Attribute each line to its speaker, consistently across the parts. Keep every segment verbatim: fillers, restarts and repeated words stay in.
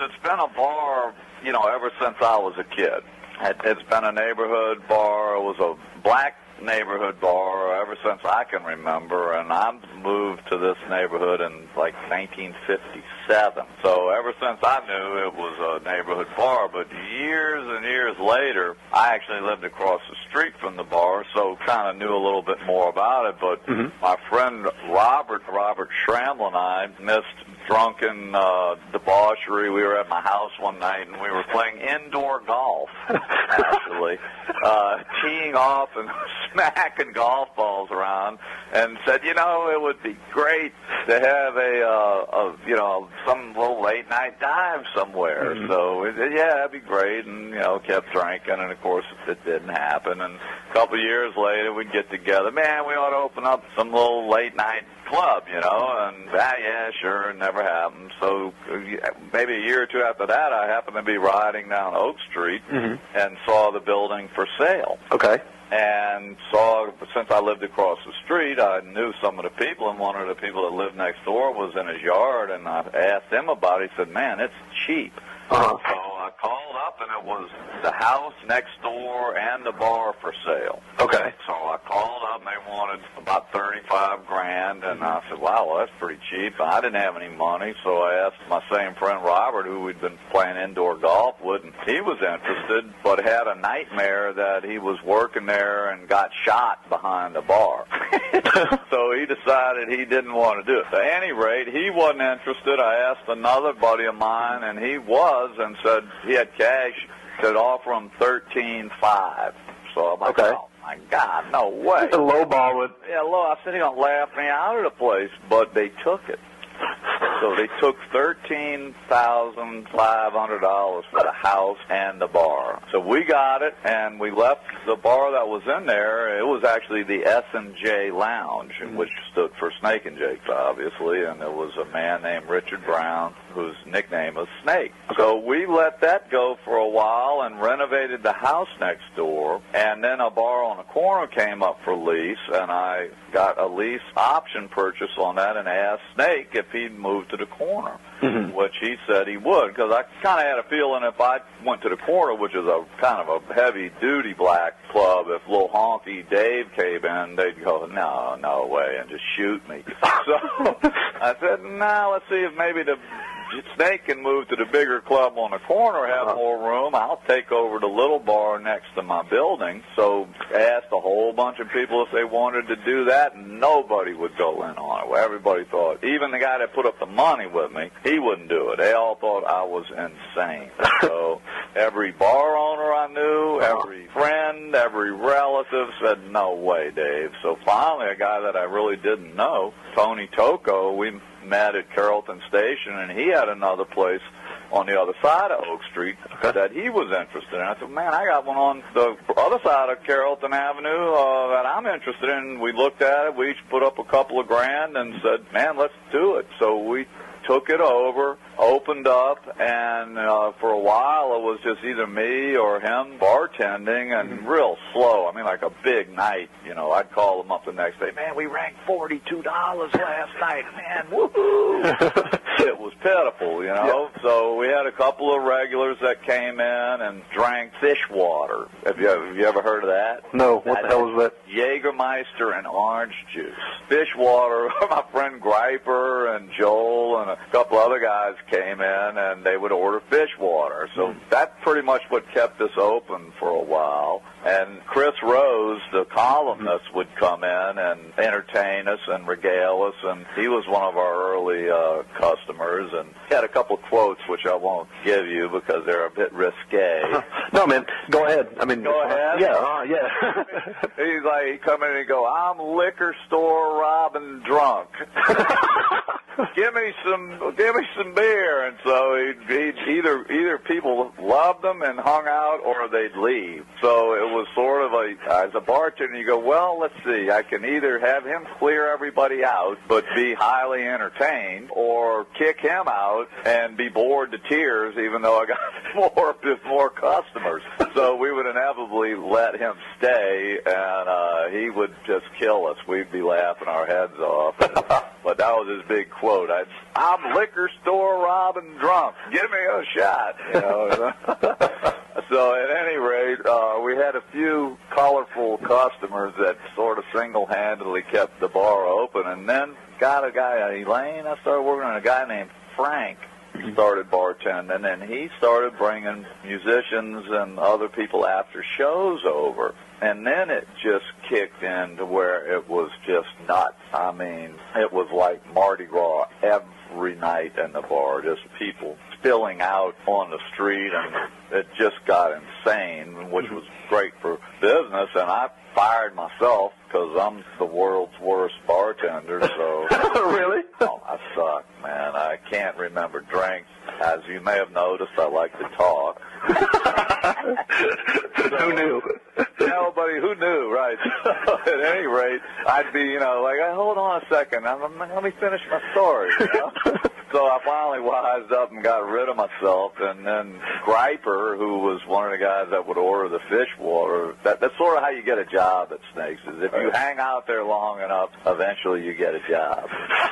Speaker 1: it's been a bar, you know, ever since I was a kid. It, it's been a neighborhood bar. It was a black neighborhood bar ever since I can remember, and I moved to this neighborhood in like nineteen fifty-seven. So ever since I knew it was a neighborhood bar, but years and years later, I actually lived across the street from the bar, so kind of knew a little bit more about it. But mm-hmm. my friend Robert, Robert Schramble and I missed drunken uh, debauchery. We were at my house one night, and we were playing indoor golf, actually, uh, teeing off and smacking golf balls around, and said, you know, it would be great to have a, uh, a you know, some little late-night dive somewhere. Mm-hmm. So, we said, yeah, that'd be great, and, you know, kept drinking, and, of course, it didn't happen. And a couple of years later, we'd get together. Man, we ought to open up some little late-night club, you know, and ah, yeah, sure, it never happened. So maybe a year or two after that, I happened to be riding down Oak Street mm-hmm. and saw the building for sale.
Speaker 2: Okay.
Speaker 1: And saw, since I lived across the street, I knew some of the people, and one of the people that lived next door was in his yard, and I asked him about it. He said, man, it's cheap. Uh-huh. So I called up, and it was the house next door and the bar for sale.
Speaker 2: Okay.
Speaker 1: So I called up, and they wanted about thirty-five grand, and I said, wow, well, that's pretty cheap. I didn't have any money, so I asked my same friend Robert, who we'd been playing indoor golf with, and he was interested, but had a nightmare that he was working there and got shot behind the bar. So he decided he didn't want to do it. At any rate, he wasn't interested. I asked another buddy of mine, and he was, and said he had cash, could offer him thirteen five. So I'm like,
Speaker 2: okay.
Speaker 1: Oh my God, no way.
Speaker 2: A low ball would.
Speaker 1: Yeah, low. I said, he gonna laugh me out of the place, but they took it. So they took thirteen thousand five hundred dollars for the house and the bar. So we got it, and we left the bar that was in there. It was actually the S and J Lounge, mm-hmm. which stood for Snake and Jake's, obviously, and there was a man named Richard Brown whose nickname was Snake. So we let that go for a while and renovated the house next door, and then a bar on the corner came up for lease, and I got a lease option purchase on that and asked Snake if he'd move to the corner, mm-hmm. which he said he would, because I kind of had a feeling if I went to the corner, which is a kind of a heavy-duty black club, if little honky Dave came in, they'd go, no, no way, and just shoot me. So I said, no, let's see if maybe the Snake can move to the bigger club on the corner, have uh-huh. more room. I'll take over the little bar next to my building. So I asked a whole bunch of people if they wanted to do that, and nobody would go in on it. Well, everybody thought, even the guy that put up the money with me, he wouldn't do it. They all thought I was insane. So every bar owner I knew, every friend, every relative said, no way, Dave. So finally, a guy that I really didn't know, Tony Tocco, we met at Carrollton Station, and he had another place on the other side of Oak Street that he was interested in. I said, man, I got one on the other side of Carrollton Avenue uh, that I'm interested in. We looked at it. We each put up a couple of grand and said, man, let's do it. So we took it over, opened up, and uh, for a while it was just either me or him bartending, and mm-hmm. real slow. I mean, like a big night. You know, I'd call him up the next day. Man, we ranked forty-two dollars last night. Man, woohoo! It was pitiful, you know. Yeah. So we had a couple of regulars that came in and drank fish water. Have you, have you ever heard of that?
Speaker 2: No. What that, the hell was that?
Speaker 1: Jägermeister and orange juice. Fish water. My friend Griper and Joel and a couple other guys came in, and they would order fish water. So mm. that's pretty much what kept us open for a while. And Chris Rose, the columnist, mm. would come in and entertain us and regale us, and he was one of our early uh, customers. And he had a couple of quotes, which I won't give you because they're a bit risque.
Speaker 2: No, man, go ahead. I mean,
Speaker 1: go ahead.
Speaker 2: Yeah, uh, yeah.
Speaker 1: He's like, he'd come in and go, I'm liquor store robbing drunk. Give me some, give me some beer, and so he'd, he'd either either people loved them and hung out, or they'd leave. So it was sort of a, as a bartender, you go, well, let's see, I can either have him clear everybody out, but be highly entertained, or kick him out and be bored to tears, even though I got more more customers. So we would inevitably let him stay, and uh, he would just kill us. We'd be laughing our heads off. And, but that was his big quote. note. I'd, I'm liquor store robbing drunk. Give me a shot. You know. So at any rate, uh, we had a few colorful customers that sort of single-handedly kept the bar open, and then got a guy, Elaine, I started working on a guy named Frank, started bartending, and he started bringing musicians and other people after shows over. And then it just kicked in to where it was just nuts. I mean, it was like Mardi Gras every night in the bar, just people spilling out on the street, and it just got insane, which was great for business. And I fired myself because I'm the world's worst bartender, so...
Speaker 2: Really?
Speaker 1: Oh, I suck, man. I can't remember drinks. As you may have noticed, I like to talk.
Speaker 2: Who knew?
Speaker 1: Nobody, who knew, right? At any rate, I'd be, you know, like, hold on a second, I'm, I'm, let me finish my story, you know? So I finally wised up and got rid of myself, and then Griper, who was one of the guys that would order the fish water, that, that's sort of how you get a job at Snakes, is if you hang out there long enough, eventually you get a job.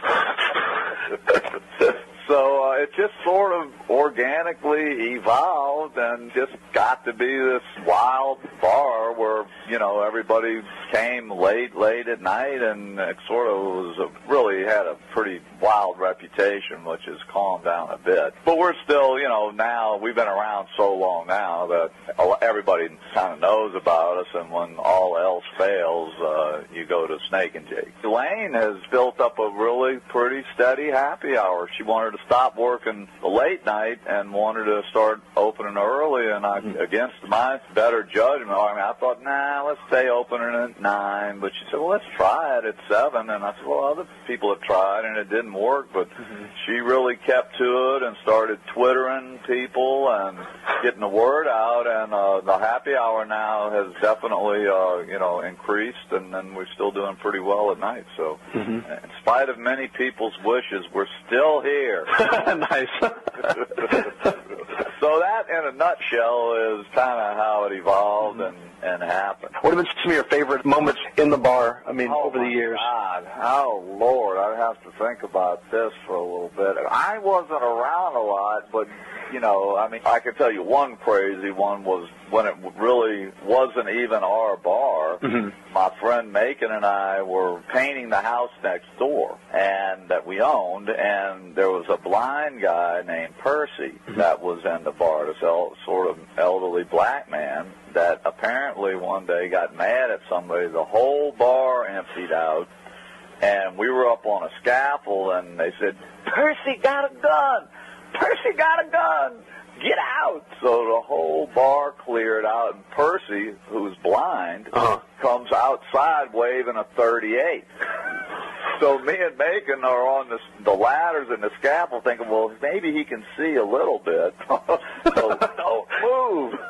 Speaker 1: So uh, it just sort of organically evolved and just got to be this wild bar where, you know, everybody came late, late at night, and it sort of was a, really had a pretty wild reputation, which has calmed down a bit. But we're still, you know, now, we've been around so long now that everybody kind of knows about us, and when all else fails, uh, you go to Snake and Jake. Elaine has built up a really pretty steady happy hour. She wanted to stop working the late night and wanted to start opening early, and I, mm-hmm. against my better judgment, I mean, I thought, nah, let's stay open at nine, but she said, well, let's try it at seven, and I said, well, other people have tried, and it didn't work, but mm-hmm. she really kept to it and started Twittering people and getting the word out, and uh, the happy hour now has definitely, uh, you know, increased, and then we're still doing pretty well at night, so mm-hmm. in spite of many people's wishes, we're still here.
Speaker 2: Nice.
Speaker 1: So that, in a nutshell, is kind of how it evolved and, and happened.
Speaker 2: What have been some of your favorite moments in the bar, I mean,
Speaker 1: oh
Speaker 2: over the years?
Speaker 1: God. Oh, Lord, I'd have to think about this for a little bit. I wasn't around a lot, but, you know, I mean, I can tell you one crazy one was when it really wasn't even our bar. Mm-hmm. My friend Macon and I were painting the house next door and that we owned, and there was a blind guy named Percy mm-hmm. that was in the bar, this el- sort of elderly black man that apparently one day got mad at somebody. The whole bar emptied out, and we were up on a scaffold, and they said, Percy got a gun! Percy got a gun! Get out! So the whole bar cleared out, and Percy, who's blind, uh-huh. comes outside waving a thirty-eight. So me and Macon are on the, the ladders and the scaffold thinking, well, maybe he can see a little bit. So don't move.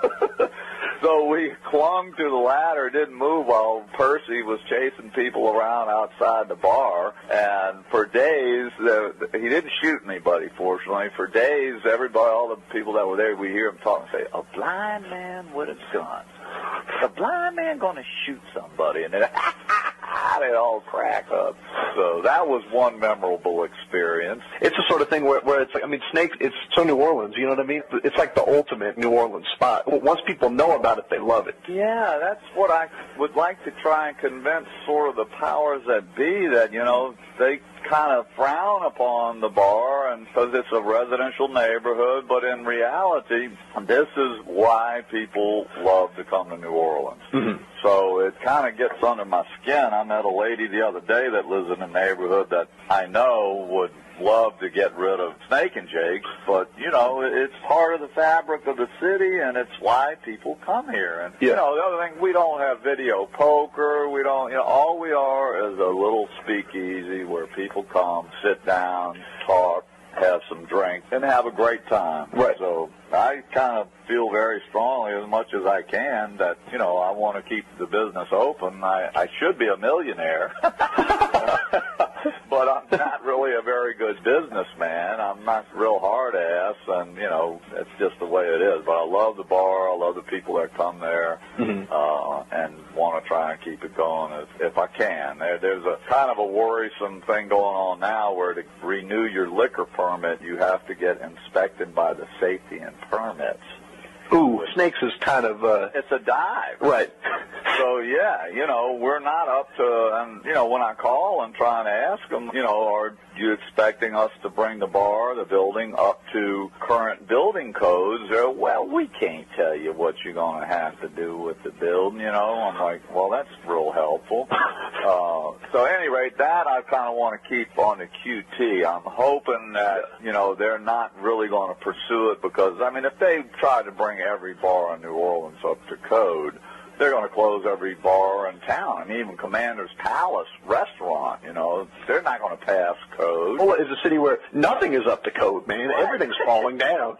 Speaker 1: So we clung to the ladder, didn't move while Percy was chasing people around outside the bar. And for days, uh, he didn't shoot anybody, fortunately. For days, everybody, all the people that were there, we hear him talk and say, a blind man with a gun. A blind man going to shoot somebody. And then they all crack up. So that was one memorable experience.
Speaker 2: It's the sort of thing where, where it's like, I mean, Snake, it's so New Orleans, you know what I mean? It's like the ultimate New Orleans spot. Once people know about it, they love it.
Speaker 1: Yeah, that's what I would like to try and convince sort of the powers that be that, you know, they kind of frown upon the bar and because it's a residential neighborhood, but in reality, this is why people love to come to New Orleans. Mm-hmm. So it kind of gets under my skin. I met a lady the other day that lives in a neighborhood that I know would love to get rid of Snake and Jake's, but, you know, it's part of the fabric of the city, and it's why people come here. And, yeah. you know, the other thing, we don't have video poker. We don't, you know, all we are is a little speakeasy where people come, sit down, talk, have some drinks, and have a great time.
Speaker 2: Right.
Speaker 1: So I kind of feel very strongly, as much as I can, that, you know, I want to keep the business open. I, I should be a millionaire. but I'm not really a very good businessman. I'm not real hard ass, and you know, it's just the way it is. But I love the bar. I love the people that come there, mm-hmm. uh, and want to try and keep it going if, if I can. There, there's a kind of a worrisome thing going on now where to renew your liquor permit, you have to get inspected by the safety and permits.
Speaker 2: Ooh, Snakes is kind of, uh...
Speaker 1: It's a dive.
Speaker 2: Right.
Speaker 1: So, yeah, you know, we're not up to, and, you know, when I call and try and ask them, you know, are you expecting us to bring the bar, the building, up to current building codes? They're, well, we can't tell you what you're going to have to do with the building, you know. I'm like, well, that's real helpful. uh, so, at any rate, that I kind of want to keep on the Q T. I'm hoping that, you know, they're not really going to pursue it because, I mean, if they try to bring every bar in New Orleans up to code, they're going to close every bar in town. I mean, even Commander's Palace restaurant, you know, they're not going to pass code.
Speaker 2: Well, it's a city where nothing is up to code, man. Right. Everything's falling down.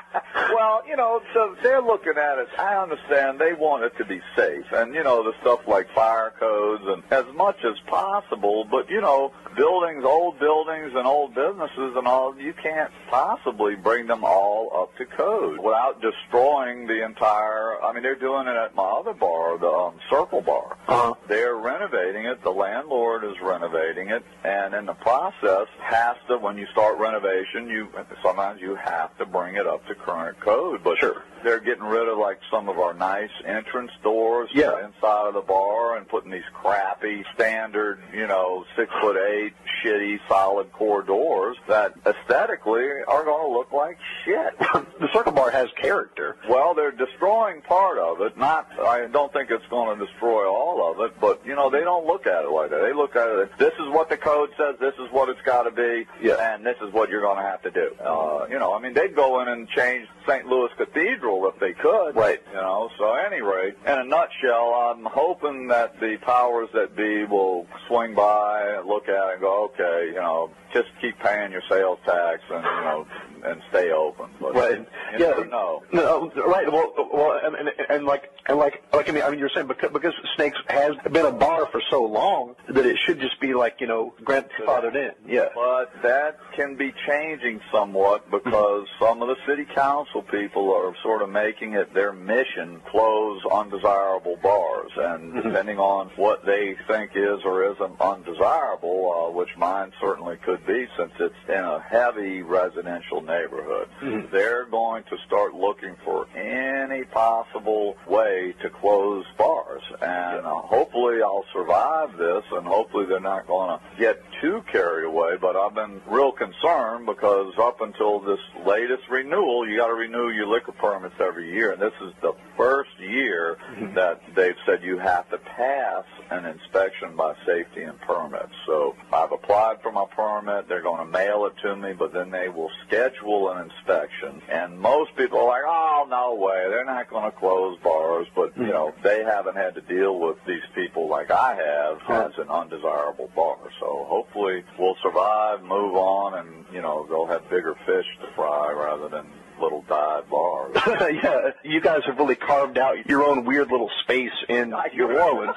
Speaker 1: Well, you know, so they're looking at it. I understand they want it to be safe. And, you know, the stuff like fire codes and as much as possible. But, you know, buildings, old buildings and old businesses and all, you can't possibly bring them all up to code without destroying the entire, I mean, they're doing it at my other bar. The um, Circle Bar. Uh-huh. They're renovating it. The landlord is renovating it, and in the process, has to. When you start renovation, you sometimes you have to bring it up to current code. But
Speaker 2: sure,
Speaker 1: they're getting rid of like some of our nice entrance doors
Speaker 2: yeah.
Speaker 1: inside of the bar, and putting these crappy standard, you know, six foot eight, shitty, solid core doors that aesthetically are going to look like shit.
Speaker 2: The Circle Bar has character.
Speaker 1: Well, they're destroying part of it. Not. I don't don't think it's going to destroy all of it, but, you know, they don't look at it like that. They look at it, this is what the code says, this is what it's got to be,
Speaker 2: yeah.
Speaker 1: and this is what you're going to have to do. Uh, you know, I mean, they'd go in and change Saint Louis Cathedral if they could.
Speaker 2: Right.
Speaker 1: You know, so at any rate, in a nutshell, I'm hoping that the powers that be will swing by and look at it and go, okay, you know, just keep paying your sales tax and, you know, and stay open. But
Speaker 2: right.
Speaker 1: You
Speaker 2: yeah.
Speaker 1: never know.
Speaker 2: No, right. Well, well, and, and, and like, and like, like I mean, I mean, you're saying because, because Snakes has been a bar for so long that it should just be like, you know, grandfathered in. Yeah.
Speaker 1: But that can be changing somewhat because mm-hmm. some of the city council people are sort of making it their mission close undesirable bars, and mm-hmm. depending on what they think is or isn't undesirable, uh, which mine certainly could be since it's in a heavy residential neighborhood, mm-hmm. they're going to start looking for any possible way to close bars. And uh, hopefully I'll survive this, and hopefully they're not going to get too carried away. But I've been real concerned because up until this latest renewal, you got to renew your liquor permits every year. And this is the first year mm-hmm. that they've said you have to pass an inspection by safety and permits. So I've applied for my permit. They're going to mail it to me, but then they will schedule an inspection. And most people are like, oh, no way. They're not going to close bars. But, you know, they haven't had to deal with these people like I have as an undesirable bar. So hopefully we'll survive, move on, and, you know, they'll have bigger fish to fry rather than little dive bars.
Speaker 2: Yeah, you guys have really carved out your own weird little space in New Orleans.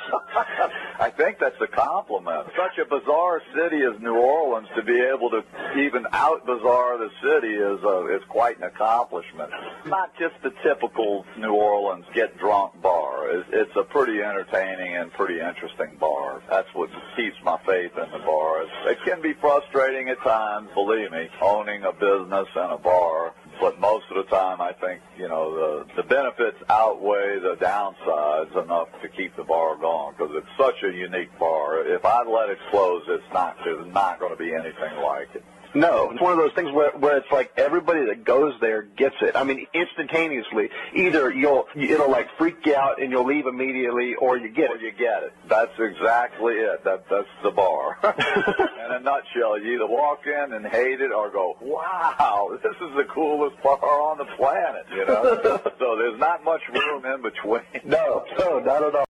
Speaker 1: I think that's a compliment. Such a bizarre city as New Orleans, to be able to even out-bizarre the city is a, is quite an accomplishment. Not just the typical New Orleans get-drunk bar. It's, it's a pretty entertaining and pretty interesting bar. That's what keeps my faith in the bar. It can be frustrating at times, believe me, owning a business and a bar. But most of the time, I think, you know, the, the benefits outweigh the downsides enough to keep the bar going because it's such a unique bar. If I let it close, it's not, there's not going to be anything like it.
Speaker 2: No, it's one of those things where, where it's like everybody that goes there gets it. I mean, instantaneously. Either you'll, it'll like freak you out and you'll leave immediately, or you get
Speaker 1: or
Speaker 2: it.
Speaker 1: you get it. That's exactly it. That, that's the bar. In a nutshell, you either walk in and hate it or go, wow, this is the coolest bar on the planet, you know? So there's not much room in between.
Speaker 2: No, no, not at all.